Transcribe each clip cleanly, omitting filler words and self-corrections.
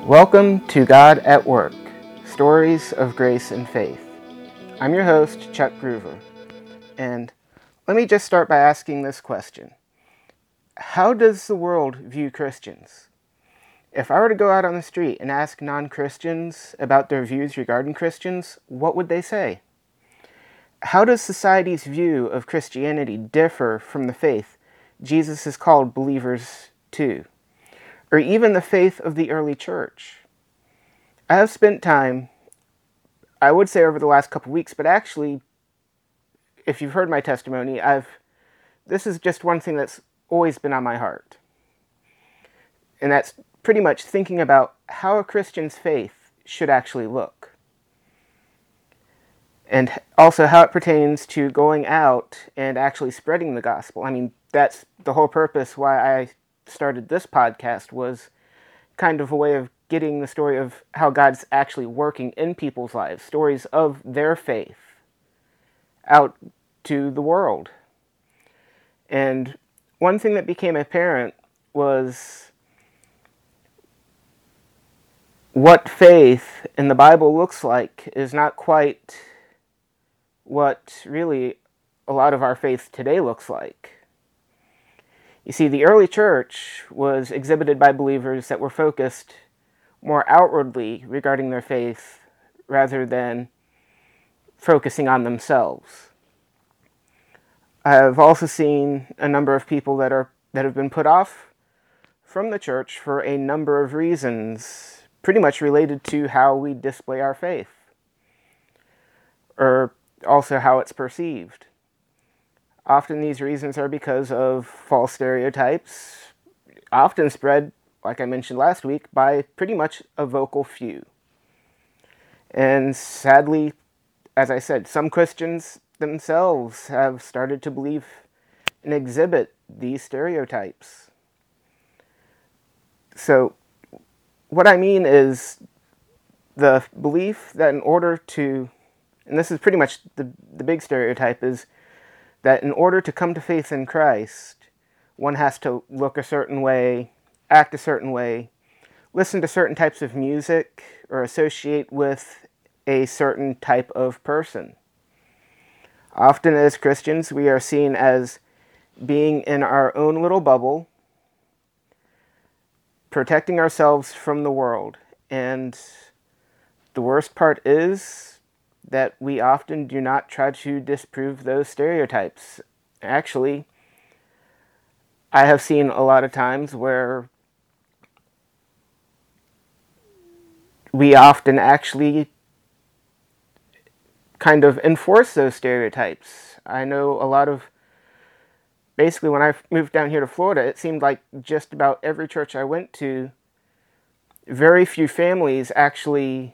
Welcome to God at Work, Stories of Grace and Faith. I'm your host, Chuck Groover, and let me just start by asking this question. How does the world view Christians? If I were to go out on the street and ask non-Christians about their views regarding Christians, what would they say? How does society's view of Christianity differ from the faith Jesus has called believers to, or even the faith of the early church? I have spent time, I would say over the last couple weeks, but actually, if you've heard my testimony, this is just one thing that's always been on my heart. And that's pretty much thinking about how a Christian's faith should actually look. And also how it pertains to going out and actually spreading the gospel. I mean, that's the whole purpose why I started this podcast, was kind of a way of getting the story of how God's actually working in people's lives, stories of their faith out to the world. And one thing that became apparent was what faith in the Bible looks like is not quite what really a lot of our faith today looks like. You see, the early church was exhibited by believers that were focused more outwardly regarding their faith rather than focusing on themselves. I've also seen a number of people that have been put off from the church for a number of reasons, pretty much related to how we display our faith, or also how it's perceived. Often these reasons are because of false stereotypes, often spread, like I mentioned last week, by pretty much a vocal few. And sadly, as I said, some Christians themselves have started to believe and exhibit these stereotypes. So, what I mean is the belief that in order to, and this is pretty much the big stereotype, is that in order to come to faith in Christ, one has to look a certain way, act a certain way, listen to certain types of music, or associate with a certain type of person. Often as Christians, we are seen as being in our own little bubble, protecting ourselves from the world. And the worst part is that we often do not try to disprove those stereotypes. Actually, I have seen a lot of times where we often actually kind of enforce those stereotypes. I know a lot of, basically when I moved down here to Florida, it seemed like just about every church I went to, very few families actually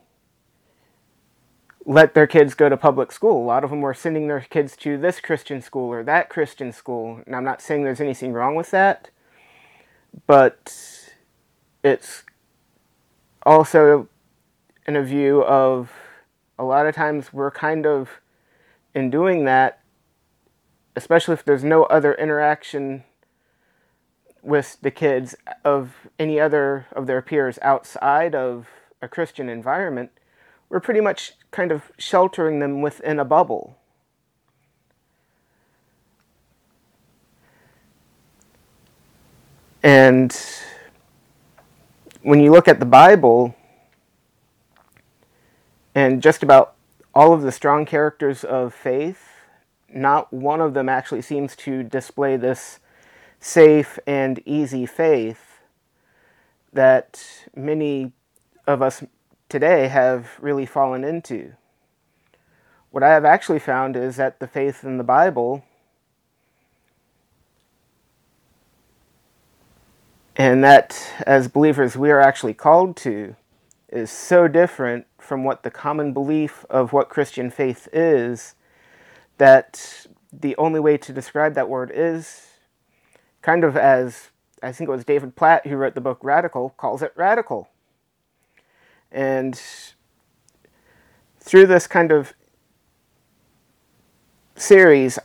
let their kids go to public school. A lot of them were sending their kids to this Christian school or that Christian school. And I'm not saying there's anything wrong with that, but it's also in a view of a lot of times we're kind of, in doing that, especially if there's no other interaction with the kids of any other of their peers outside of a Christian environment, we're pretty much kind of sheltering them within a bubble. And when you look at the Bible, and just about all of the strong characters of faith, not one of them actually seems to display this safe and easy faith that many of us today have really fallen into. What I have actually found is that the faith in the Bible, and that as believers we are actually called to, is so different from what the common belief of what Christian faith is, that the only way to describe that word is kind of as, I think it was David Platt who wrote the book Radical, calls it radical. And through this kind of series,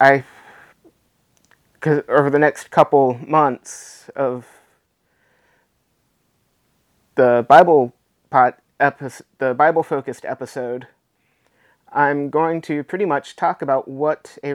over the next couple months of the Bible the Bible-focused episode, I'm going to pretty much talk about what a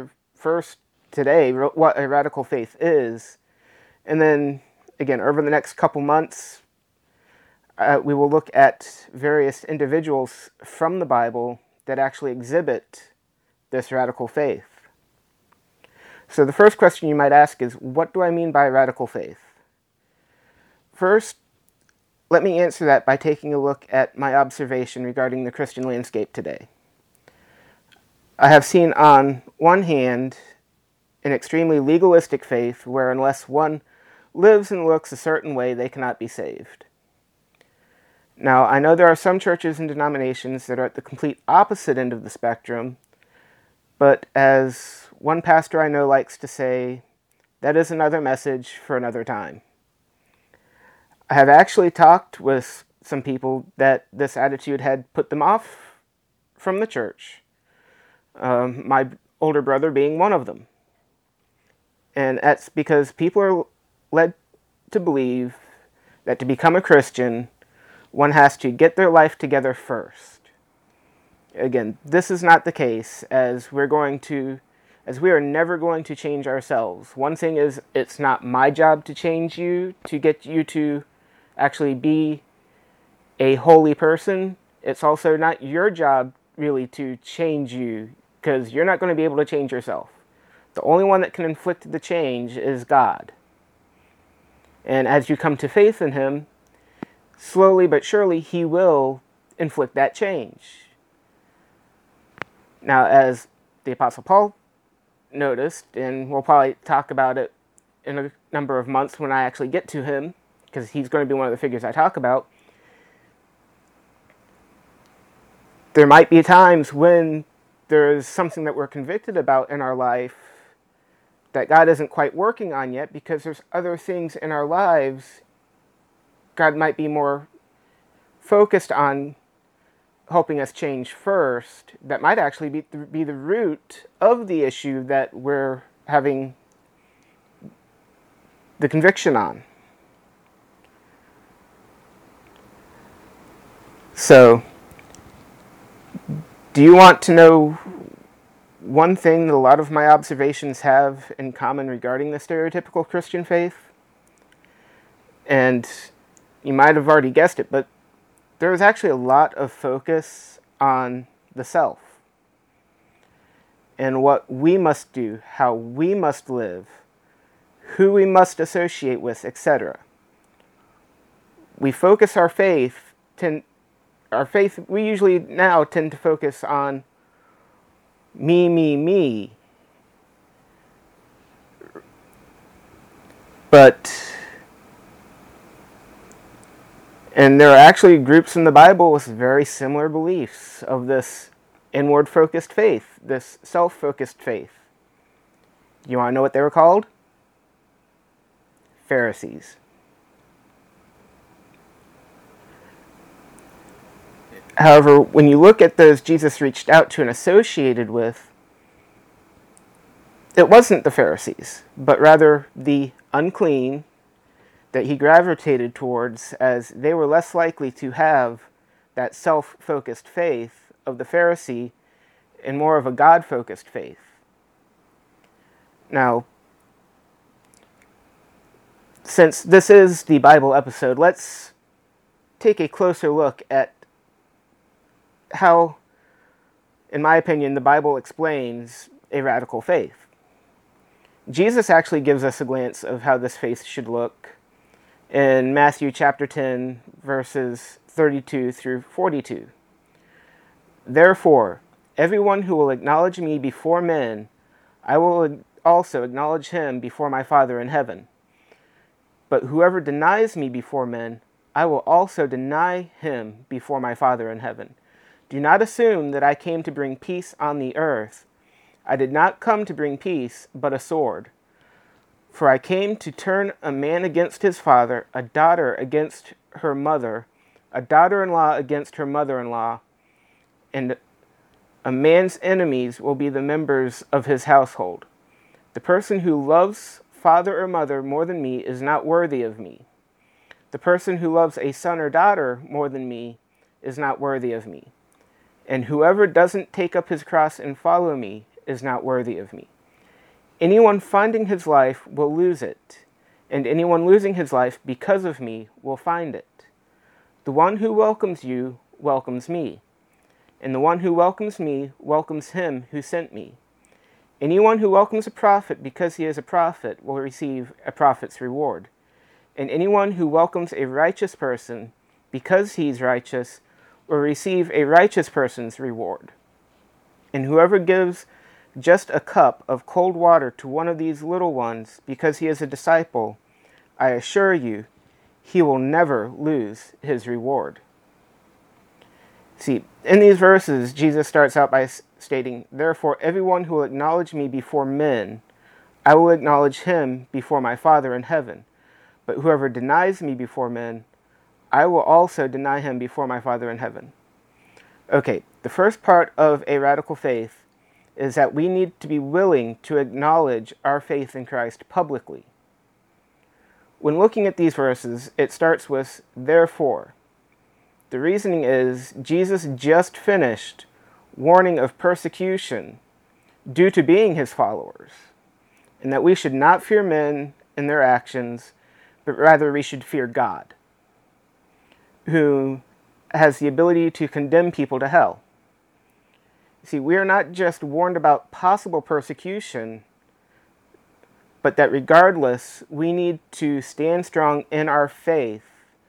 radical faith is, and then again over the next couple months, we will look at various individuals from the Bible that actually exhibit this radical faith. So the first question you might ask is, what do I mean by radical faith? First, let me answer that by taking a look at my observation regarding the Christian landscape today. I have seen on one hand an extremely legalistic faith where unless one lives and looks a certain way, they cannot be saved. Now, I know there are some churches and denominations that are at the complete opposite end of the spectrum, but as one pastor I know likes to say, that is another message for another time. I have actually talked with some people that this attitude had put them off from the church, my older brother being one of them. And that's because people are led to believe that to become a Christian, one has to get their life together first. Again, this is not the case, as we are never going to change ourselves. One thing is, it's not my job to change you, to get you to actually be a holy person. It's also not your job, really, to change you, because you're not going to be able to change yourself. The only one that can inflict the change is God. And as you come to faith in Him, slowly but surely, He will inflict that change. Now, as the Apostle Paul noticed, and we'll probably talk about it in a number of months when I actually get to him, because he's going to be one of the figures I talk about, there might be times when there is something that we're convicted about in our life that God isn't quite working on yet, because there's other things in our lives God might be more focused on helping us change first, that might actually be the root of the issue that we're having the conviction on. So, do you want to know one thing that a lot of my observations have in common regarding the stereotypical Christian faith? And you might have already guessed it, but there is actually a lot of focus on the self and what we must do, how we must live, who we must associate with, etc. We focus we usually now tend to focus on me. And there are actually groups in the Bible with very similar beliefs of this inward-focused faith, this self-focused faith. You want to know what they were called? Pharisees. However, when you look at those Jesus reached out to and associated with, it wasn't the Pharisees, but rather the unclean that he gravitated towards, as they were less likely to have that self-focused faith of the Pharisee and more of a God-focused faith. Now, since this is the Bible episode, let's take a closer look at how, in my opinion, the Bible explains a radical faith. Jesus actually gives us a glance of how this faith should look in Matthew chapter 10, verses 32 through 42. Therefore, everyone who will acknowledge me before men, I will also acknowledge him before my Father in heaven. But whoever denies me before men, I will also deny him before my Father in heaven. Do not assume that I came to bring peace on the earth. I did not come to bring peace, but a sword. For I came to turn a man against his father, a daughter against her mother, a daughter-in-law against her mother-in-law, and a man's enemies will be the members of his household. The person who loves father or mother more than me is not worthy of me. The person who loves a son or daughter more than me is not worthy of me. And whoever doesn't take up his cross and follow me is not worthy of me. Anyone finding his life will lose it, and anyone losing his life because of me will find it. The one who welcomes you welcomes me, and the one who welcomes me welcomes him who sent me. Anyone who welcomes a prophet because he is a prophet will receive a prophet's reward, and anyone who welcomes a righteous person because he's righteous will receive a righteous person's reward. And whoever gives just a cup of cold water to one of these little ones because he is a disciple, I assure you, he will never lose his reward. See, in these verses, Jesus starts out by stating, "Therefore, everyone who will acknowledge me before men, I will acknowledge him before my Father in heaven. But whoever denies me before men, I will also deny him before my Father in heaven." Okay, the first part of a radical faith is that we need to be willing to acknowledge our faith in Christ publicly. When looking at these verses, it starts with "therefore." The reasoning is Jesus just finished warning of persecution due to being his followers, and that we should not fear men and their actions, but rather we should fear God, who has the ability to condemn people to hell. See, we are not just warned about possible persecution, but that regardless, we need to stand strong in our faith.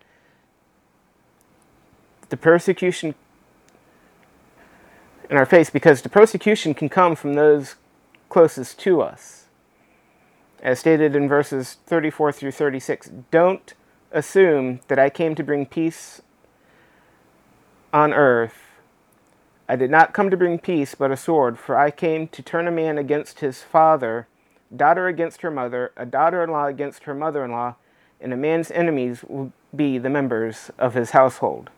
The persecution in our faith, because the persecution can come from those closest to us. As stated in verses 34 through 36, "Don't assume that I came to bring peace on earth. I did not come to bring peace, but a sword, for I came to turn a man against his father, daughter against her mother, a daughter-in-law against her mother-in-law, and a man's enemies will be the members of his household."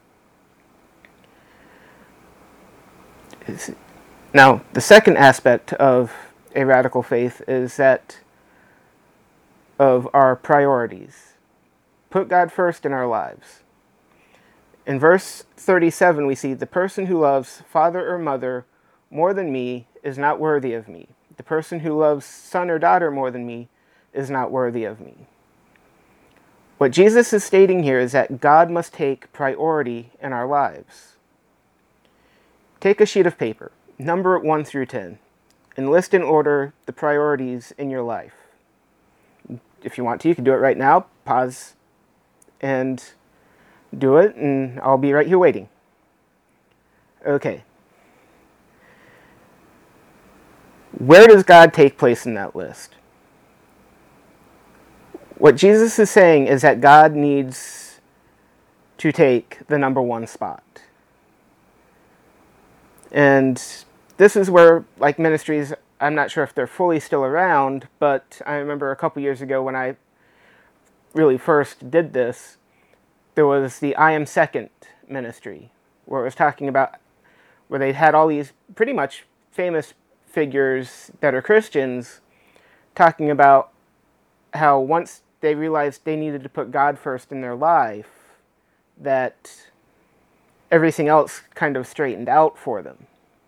Now, the second aspect of a radical faith is that of our priorities. Put God first in our lives. In verse 37, we see, "The person who loves father or mother more than me is not worthy of me. The person who loves son or daughter more than me is not worthy of me." What Jesus is stating here is that God must take priority in our lives. Take a sheet of paper, number it 1 through 10, and list in order the priorities in your life. If you want to, you can do it right now. Pause and do it, and I'll be right here waiting. Okay. Where does God take place in that list? What Jesus is saying is that God needs to take the number 1 spot. And this is where, like ministries, I'm not sure if they're fully still around, but I remember a couple years ago when I really first did this, there was the I Am Second ministry, where it was talking about, where they had all these pretty much famous figures that are Christians talking about how once they realized they needed to put God first in their life, that everything else kind of straightened out for them.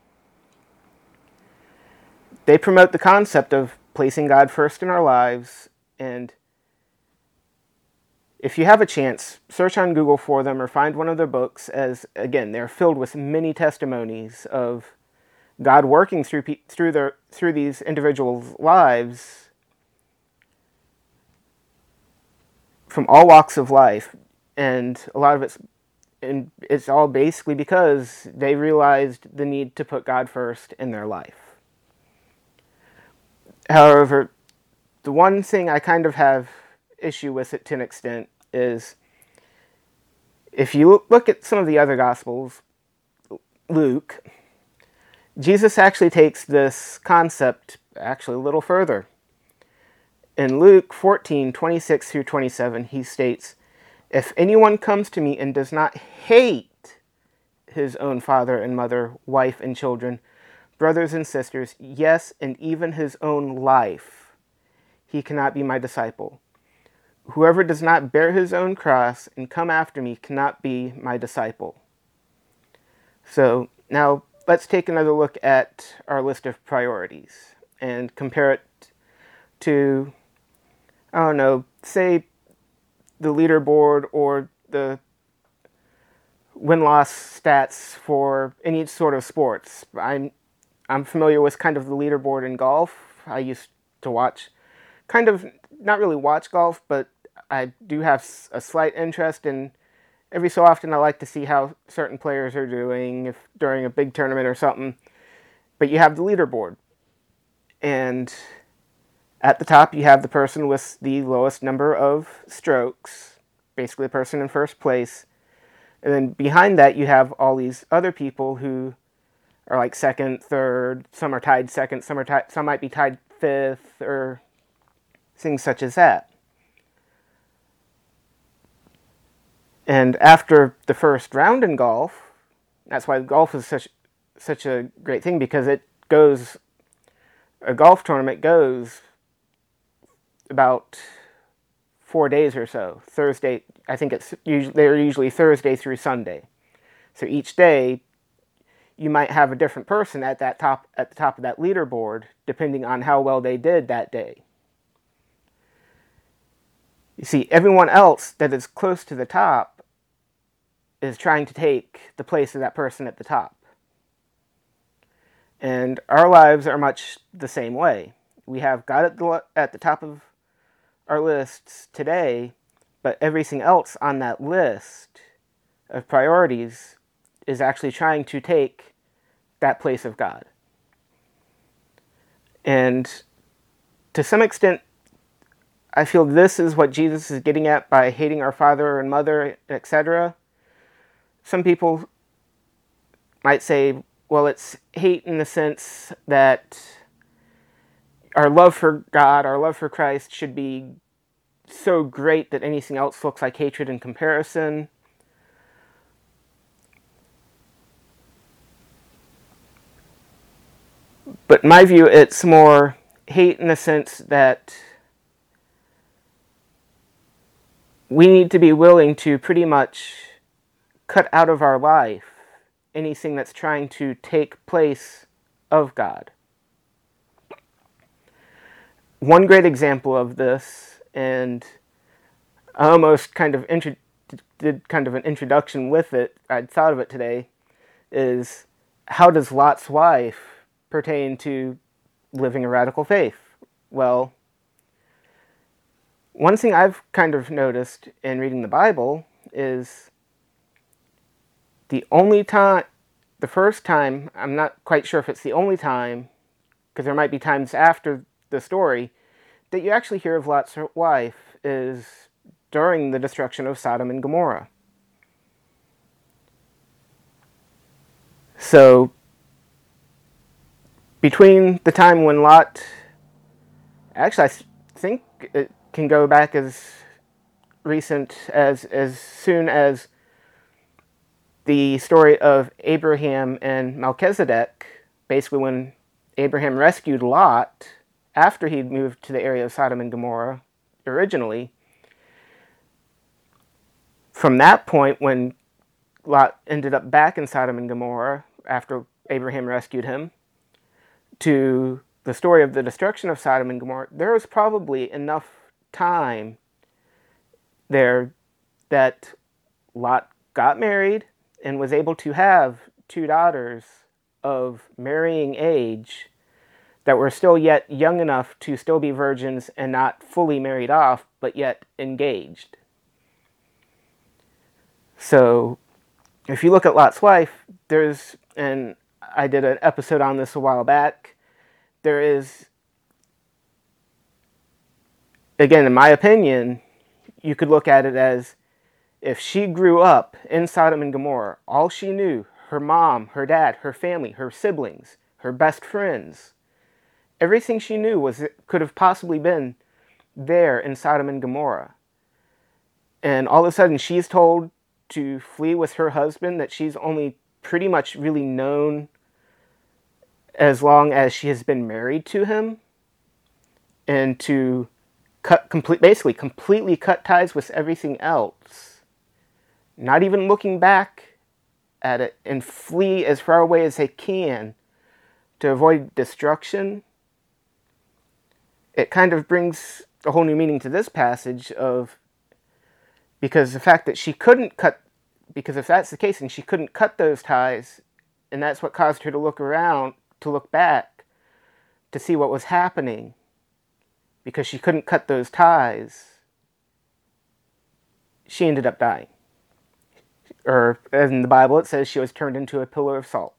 They promote the concept of placing God first in our lives, and if you have a chance, search on Google for them or find one of their books, as, again, they're filled with many testimonies of God working through these individuals' lives from all walks of life, and a lot of it's all basically because they realized the need to put God first in their life. However, the one thing I kind of have issue with it to an extent is, if you look at some of the other Gospels, Luke, Jesus actually takes this concept actually a little further. In Luke 14:26 through 27, he states, "If anyone comes to me and does not hate his own father and mother, wife and children, brothers and sisters, yes, and even his own life, he cannot be my disciple. Whoever does not bear his own cross and come after me cannot be my disciple. So now let's take another look at our list of priorities and compare it to, I don't know, say the leaderboard or the win-loss stats for any sort of sports. I'm familiar with kind of the leaderboard in golf. I used to watch, kind of, not really watch golf, but I do have a slight interest, and every so often I like to see how certain players are doing if during a big tournament or something. But you have the leaderboard, and at the top you have the person with the lowest number of strokes, basically the person in first place. And then behind that you have all these other people who are like second, third, some are tied second, some might be tied fifth, or things such as that. And after the first round in golf, that's why golf is such a great thing, because a golf tournament goes about 4 days or so. Thursday, I think they're usually Thursday through Sunday. So each day you might have a different person at the top of that leaderboard, depending on how well they did that day. You see, everyone else that is close to the top is trying to take the place of that person at the top. And our lives are much the same way. We have God at the top of our lists today, but everything else on that list of priorities is actually trying to take that place of God. And to some extent, I feel this is what Jesus is getting at by hating our father and mother, etc. Some people might say, well, it's hate in the sense that our love for God, our love for Christ should be so great that anything else looks like hatred in comparison. But in my view, it's more hate in the sense that we need to be willing to pretty much cut out of our life anything that's trying to take place of God. One great example of this, and I almost kind of did kind of an introduction with it, I'd thought of it today, is how does Lot's wife pertain to living a radical faith? Well, one thing I've kind of noticed in reading the Bible is the first time, I'm not quite sure if it's the only time, because there might be times after the story, that you actually hear of Lot's wife is during the destruction of Sodom and Gomorrah. So, between the time when Lot, actually I think it can go back as recent as soon as the story of Abraham and Melchizedek, basically when Abraham rescued Lot after he'd moved to the area of Sodom and Gomorrah originally. From that point, when Lot ended up back in Sodom and Gomorrah after Abraham rescued him, to the story of the destruction of Sodom and Gomorrah, there was probably enough time there that Lot got married and was able to have 2 daughters of marrying age that were still yet young enough to still be virgins and not fully married off, but yet engaged. So, if you look at Lot's wife, and I did an episode on this a while back, there is, again, in my opinion, you could look at it as if she grew up in Sodom and Gomorrah, all she knew, her mom, her dad, her family, her siblings, her best friends, everything she knew could have possibly been there in Sodom and Gomorrah. And all of a sudden she's told to flee with her husband that she's only pretty much really known as long as she has been married to him, and to basically completely cut ties with everything else, not even looking back at it and flee as far away as they can to avoid destruction, it kind of brings a whole new meaning to this passage because the fact that she couldn't cut, because if that's the case, and she couldn't cut those ties, and that's what caused her to look around, to look back, to see what was happening, because she couldn't cut those ties, she ended up dying. Or, in the Bible, it says she was turned into a pillar of salt.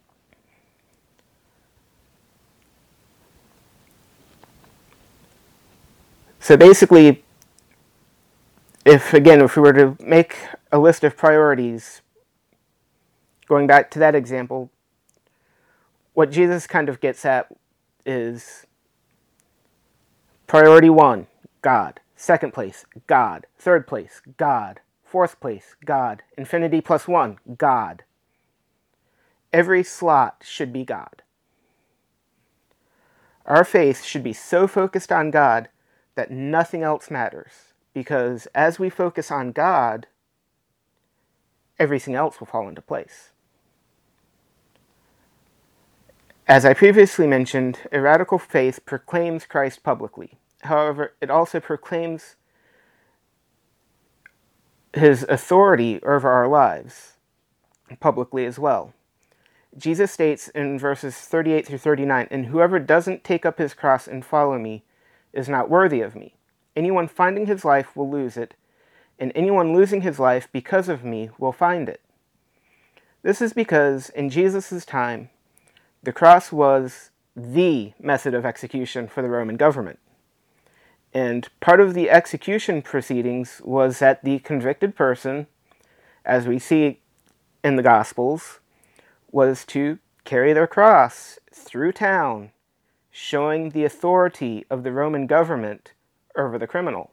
So basically, if we were to make a list of priorities, going back to that example, what Jesus kind of gets at is priority 1, God. Second place, God. Third place, God. Fourth place, God. Infinity plus 1, God. Every slot should be God. Our faith should be so focused on God that nothing else matters. Because as we focus on God, everything else will fall into place. As I previously mentioned, a radical faith proclaims Christ publicly. However, it also proclaims his authority over our lives publicly as well. Jesus states in verses 38 through 39, "And whoever doesn't take up his cross and follow me is not worthy of me. Anyone finding his life will lose it, and anyone losing his life because of me will find it." This is because in Jesus' time, the cross was the method of execution for the Roman government. And part of the execution proceedings was that the convicted person, as we see in the Gospels, was to carry their cross through town, showing the authority of the Roman government over the criminal.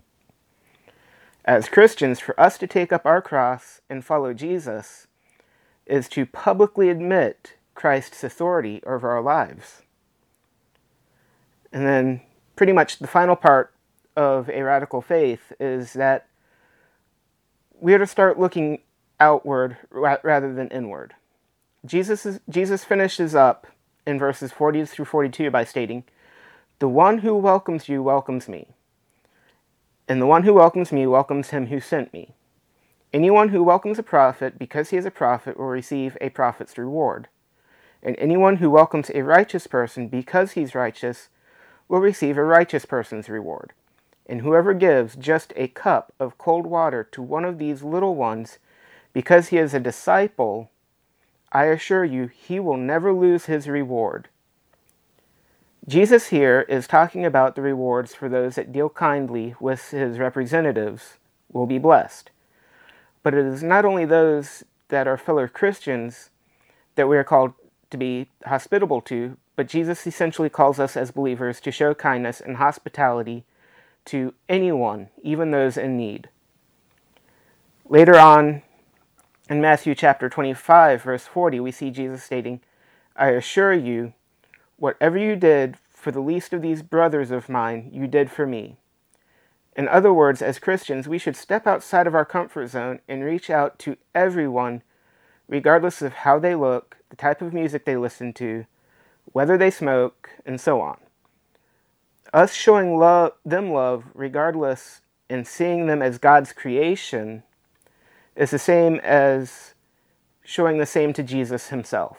As Christians, for us to take up our cross and follow Jesus is to publicly admit Christ's authority over our lives. And then pretty much the final part of a radical faith is that we are to start looking outward rather than inward. Jesus finishes up in verses 40 through 42 by stating, "The one who welcomes you welcomes me, and the one who welcomes me welcomes him who sent me. Anyone who welcomes a prophet because he is a prophet will receive a prophet's reward, and anyone who welcomes a righteous person because he's righteous will receive a righteous person's reward. And whoever gives just a cup of cold water to one of these little ones because he is a disciple, I assure you, he will never lose his reward." Jesus here is talking about the rewards for those that deal kindly with his representatives will be blessed. But it is not only those that are fellow Christians that we are called to be hospitable to, but Jesus essentially calls us as believers to show kindness and hospitality to anyone, even those in need. Later on, in Matthew chapter 25, verse 40, we see Jesus stating, "I assure you, whatever you did for the least of these brothers of mine, you did for me." In other words, as Christians, we should step outside of our comfort zone and reach out to everyone, regardless of how they look, the type of music they listen to, whether they smoke, and so on. Us showing them love regardless and seeing them as God's creation is the same as showing the same to Jesus himself.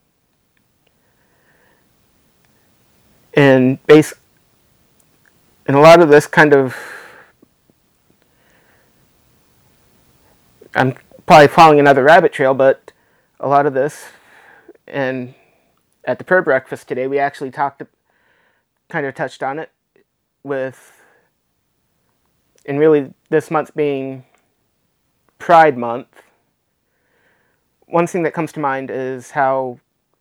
And a lot of this kind of, I'm probably following another rabbit trail, but a lot of this, and at the prayer breakfast today, we actually kind of touched on it and really this month being Pride Month. One thing that comes to mind is how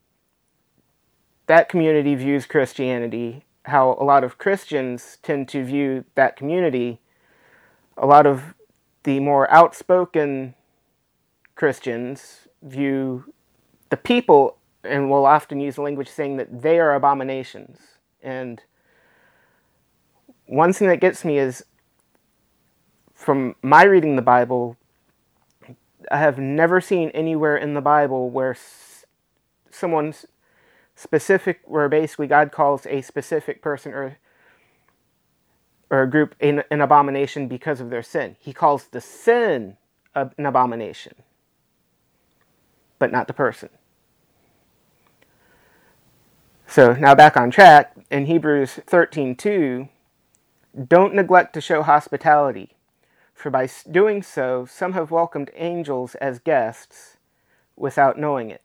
that community views Christianity, how a lot of Christians tend to view that community. A lot of the more outspoken Christians view the people and will often use the language saying that they are abominations. And one thing that gets me is, from my reading the Bible, I have never seen anywhere in the Bible where someone's specific, where basically God calls a specific person or a group an abomination because of their sin. He calls the sin an abomination, but not the person. So now back on track, in Hebrews 13:2, don't neglect to show hospitality, for by doing so, some have welcomed angels as guests without knowing it.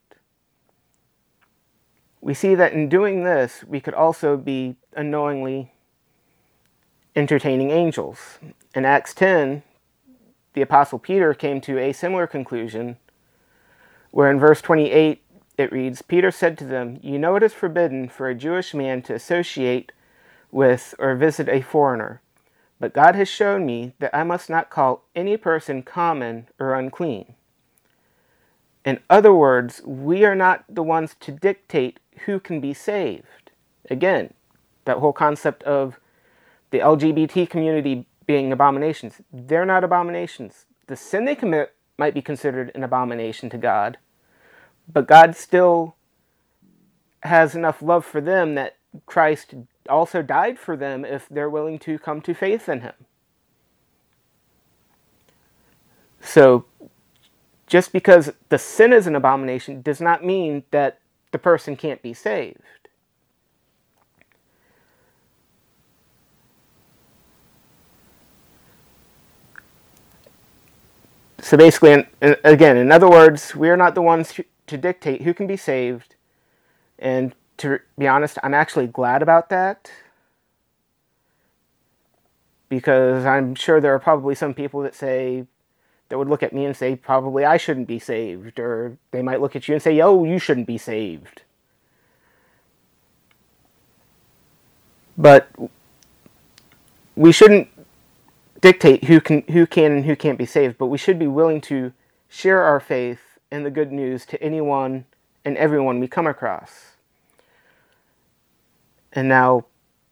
We see that in doing this, we could also be unknowingly entertaining angels. In Acts 10, the Apostle Peter came to a similar conclusion, where in verse 28 it reads, Peter said to them, you know it is forbidden for a Jewish man to associate with or visit a foreigner, but God has shown me that I must not call any person common or unclean. In other words, we are not the ones to dictate who can be saved. Again, that whole concept of the LGBT community being abominations. They're not abominations. The sin they commit might be considered an abomination to God, but God still has enough love for them that Christ also died for them if they're willing to come to faith in him. So, just because the sin is an abomination does not mean that the person can't be saved. So basically, again, in other words, we are not the ones to dictate who can be saved. And to be honest, I'm actually glad about that. Because I'm sure there are probably some people that would look at me and say, probably I shouldn't be saved. Or they might look at you and say, oh, you shouldn't be saved. But we shouldn't dictate who can and who can't be saved, but we should be willing to share our faith and the good news to anyone and everyone we come across. And now,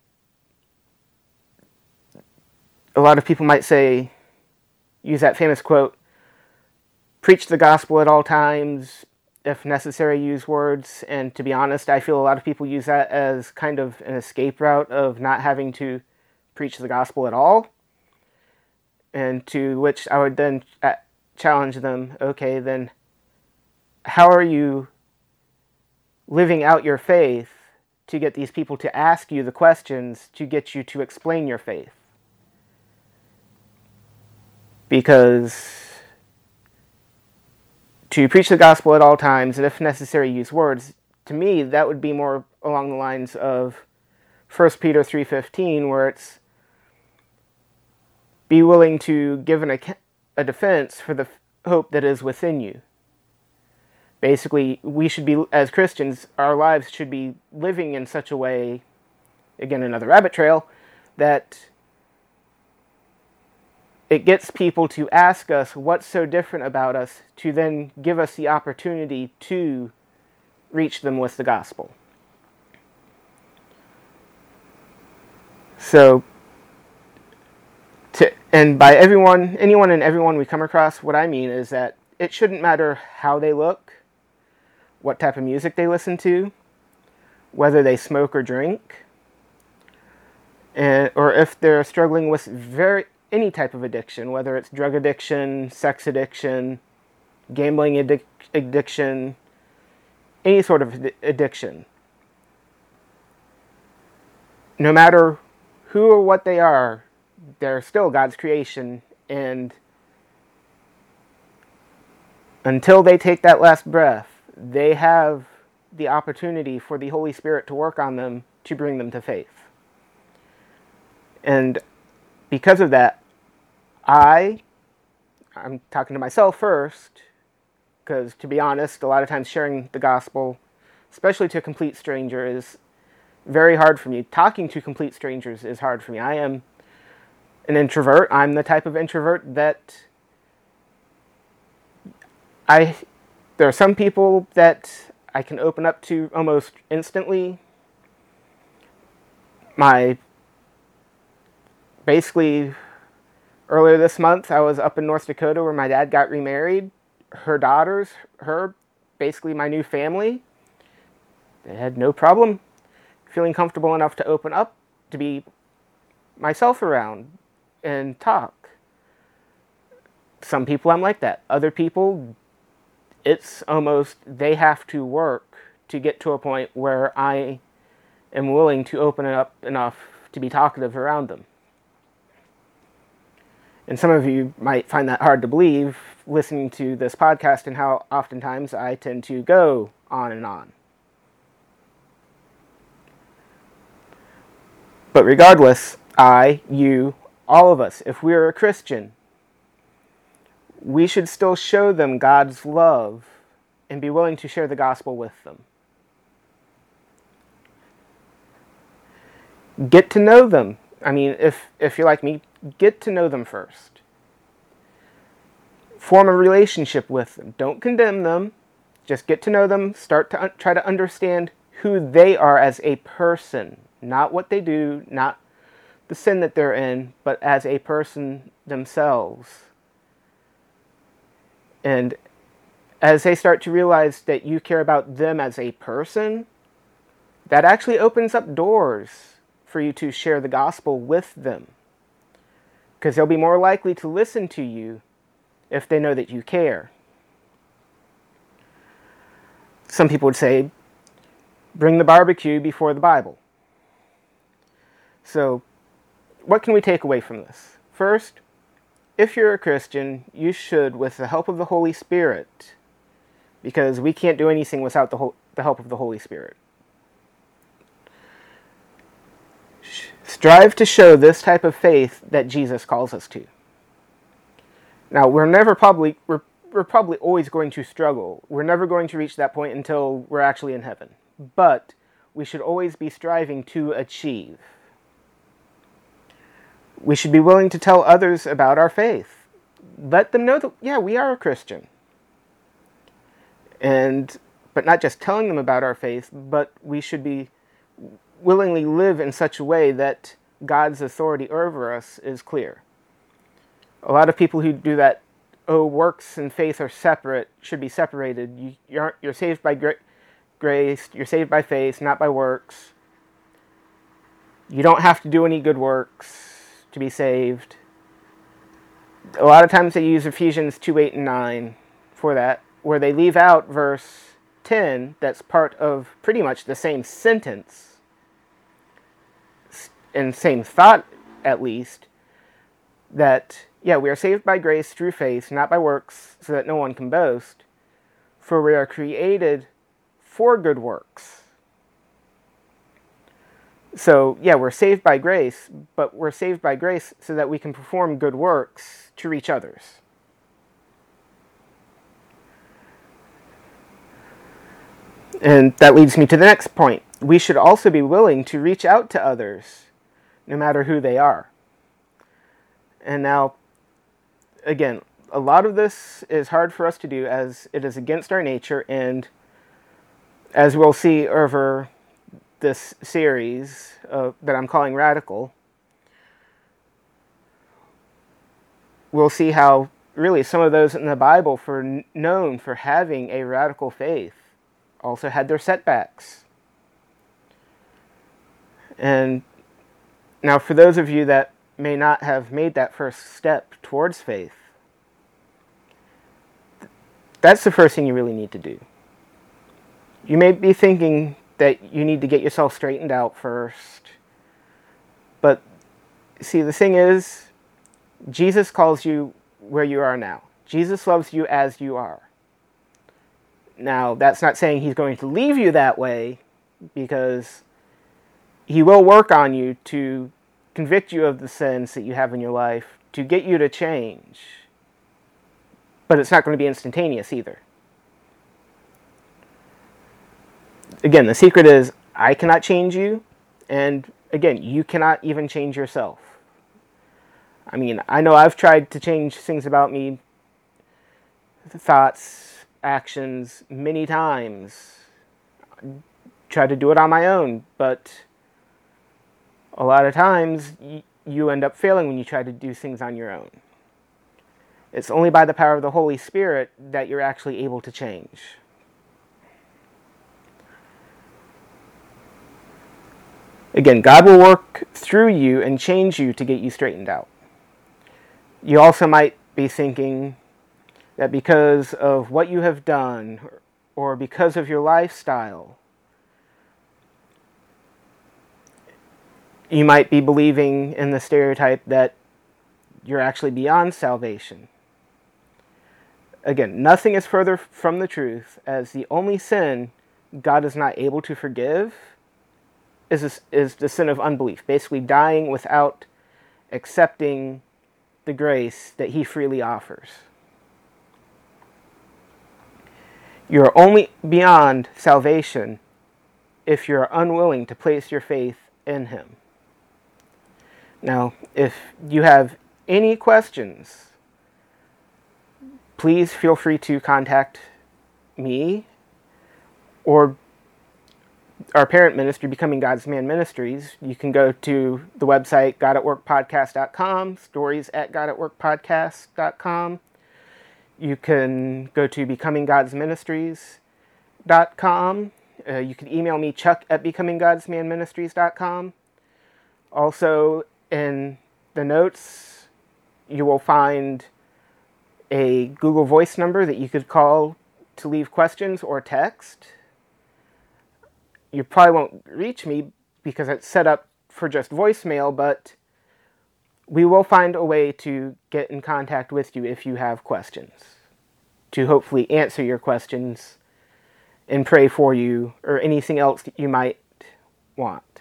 a lot of people might use that famous quote, preach the gospel at all times, if necessary, use words. And to be honest, I feel a lot of people use that as kind of an escape route of not having to preach the gospel at all. And to which I would then challenge them, okay, then how are you living out your faith to get these people to ask you the questions to get you to explain your faith? Because to preach the gospel at all times, and if necessary, use words, to me, that would be more along the lines of 1 Peter 3:15, where it's be willing to give a defense for the hope that is within you. Basically, we should be, as Christians, our lives should be living in such a way, again, another rabbit trail, that it gets people to ask us what's so different about us, to then give us the opportunity to reach them with the gospel. So, and by anyone and everyone we come across, what I mean is that it shouldn't matter how they look, what type of music they listen to, whether they smoke or drink, or if they're struggling with any type of addiction, whether it's drug addiction, sex addiction, gambling addiction, any sort of addiction. No matter who or what they are, they're still God's creation, and until they take that last breath, they have the opportunity for the Holy Spirit to work on them to bring them to faith. And because of that, I'm talking to myself first, because to be honest, a lot of times sharing the gospel, especially to a complete stranger, is very hard for me. Talking to complete strangers is hard for me. I am an introvert. I'm the type of introvert that there are some people that I can open up to almost instantly. Basically, earlier this month, I was up in North Dakota where my dad got remarried, her daughters, basically my new family, they had no problem feeling comfortable enough to open up, to be myself around and talk. Some people I'm like that. Other people, it's almost they have to work to get to a point where I am willing to open it up enough to be talkative around them. And some of you might find that hard to believe listening to this podcast and how oftentimes I tend to go on and on. But regardless, I, you, all of us, if we're a Christian, we should still show them God's love and be willing to share the gospel with them. Get to know them. I mean, if you're like me, get to know them first. Form a relationship with them. Don't condemn them. Just get to know them. Start to try to understand who they are as a person. Not what they do, not the sin that they're in, but as a person themselves. And as they start to realize that you care about them as a person, that actually opens up doors for you to share the gospel with them. Because they'll be more likely to listen to you if they know that you care. Some people would say, bring the barbecue before the Bible. So, what can we take away from this? First, if you're a Christian, you should, with the help of the Holy Spirit, because we can't do anything without the help of the Holy Spirit, strive to show this type of faith that Jesus calls us to. Now, we're probably always going to struggle. We're never going to reach that point until we're actually in heaven. But we should always be striving to achieve. We should be willing to tell others about our faith. Let them know that, yeah, we are a Christian. But not just telling them about our faith, but we should be willingly live in such a way that God's authority over us is clear. A lot of people who do that, works and faith are separate, should be separated. You're saved by grace, you're saved by faith, not by works. You don't have to do any good works to be saved. A lot of times they use Ephesians 2:8 and 9 for that, where they leave out verse 10, that's part of pretty much the same sentence, and same thought at least, that, yeah, we are saved by grace through faith, not by works, so that no one can boast, for we are created for good works. So, yeah, we're saved by grace, but we're saved by grace so that we can perform good works to reach others. And that leads me to the next point. We should also be willing to reach out to others, no matter who they are. And now, again, a lot of this is hard for us to do as it is against our nature, and as we'll see over this series that I'm calling Radical, we'll see how really some of those in the Bible known for having a radical faith also had their setbacks. And now for those of you that may not have made that first step towards faith, that's the first thing you really need to do. You may be thinking that you need to get yourself straightened out first. But see, the thing is, Jesus calls you where you are now. Jesus loves you as you are. Now, that's not saying he's going to leave you that way, because he will work on you to convict you of the sins that you have in your life, to get you to change. But it's not going to be instantaneous either. Again, the secret is, I cannot change you, and again, you cannot even change yourself. I mean, I know I've tried to change things about me, thoughts, actions, many times. Try to do it on my own, but a lot of times you end up failing when you try to do things on your own. It's only by the power of the Holy Spirit that you're actually able to change. Again, God will work through you and change you to get you straightened out. You also might be thinking that because of what you have done or because of your lifestyle, you might be believing in the stereotype that you're actually beyond salvation. Again, nothing is further from the truth, as the only sin God is not able to forgive is the sin of unbelief, basically dying without accepting the grace that he freely offers. You're only beyond salvation if you're unwilling to place your faith in him. Now, if you have any questions, please feel free to contact me or our parent ministry, Becoming God's Man Ministries. You can go to the website godatworkpodcast.com, stories@godatworkpodcast.com. You can go to becominggodsministries.com. You can email me, chuck@becominggodsmanministries.com. Also, in the notes, you will find a Google Voice number that you could call to leave questions or text. You probably won't reach me because it's set up for just voicemail, but we will find a way to get in contact with you if you have questions, to hopefully answer your questions and pray for you or anything else that you might want.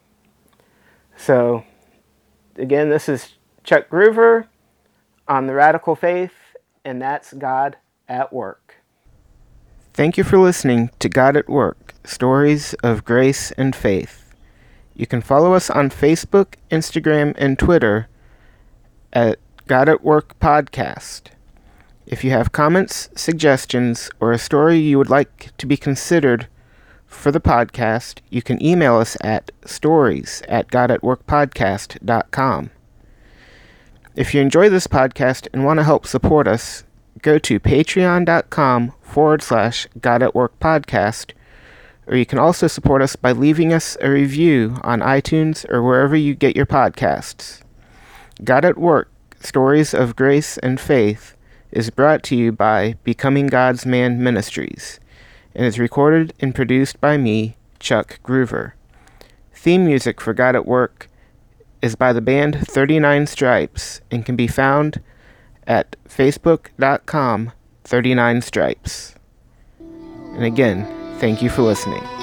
So, again, this is Chuck Groover on The Radical Faith, and that's God at Work. Thank you for listening to God at Work, Stories of Grace and Faith. You can follow us on Facebook, Instagram, and Twitter at God at Work Podcast. If you have comments, suggestions, or a story you would like to be considered for the podcast, you can email us at stories@godatworkpodcast.com. If you enjoy this podcast and want to help support us, go to patreon.com/GodAtWorkPodcast, or you can also support us by leaving us a review on iTunes or wherever you get your podcasts. God at Work, Stories of Grace and Faith is brought to you by Becoming God's Man Ministries and is recorded and produced by me, Chuck Groover. Theme music for God at Work is by the band 39 Stripes and can be found at facebook.com/39stripes. And again, thank you for listening.